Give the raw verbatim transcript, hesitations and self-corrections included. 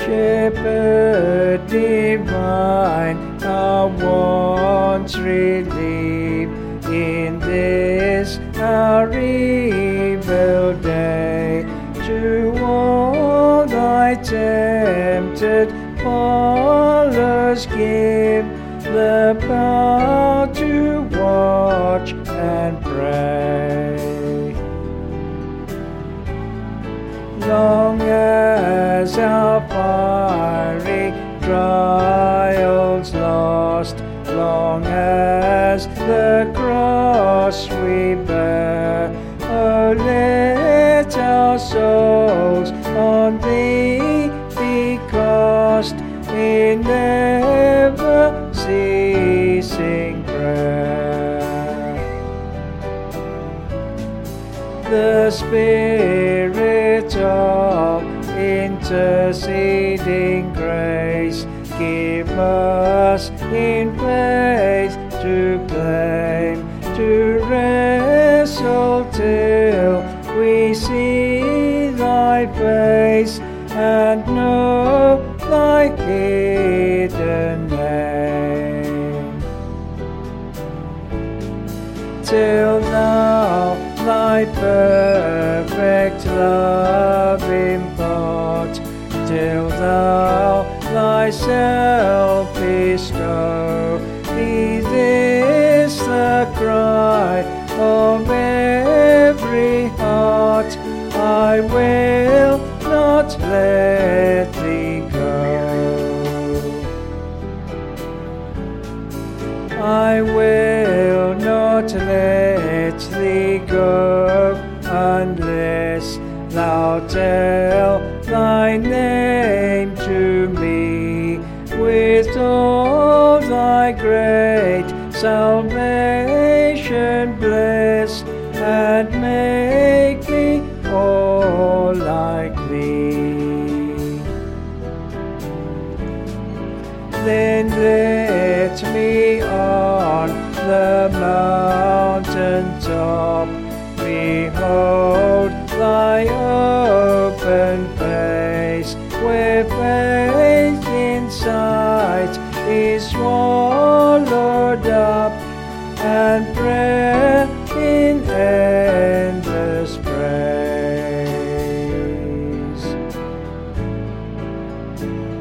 Shepherd divine, our wants relieve in this our evil day. To all thy tempted followers give the power to watch and pray. Long as our fiery trials last, long as the cross we bear, oh, let our souls on thee be cast in never ceasing prayer. The Spirit of interceding grace give us in faith to claim, to wrestle till we see thy face and know thy hidden name. Till now thy perfect love impart, till thou thyself bestow. Be this the cry of every heart, I will not let thee go. I will not let thee go unless thou tell thy name to me with all thy great salvation bless and make me all like thee. Then let me on the mountain top behold thy open face, where faith in sight is swallowed up, and prayer in endless praise.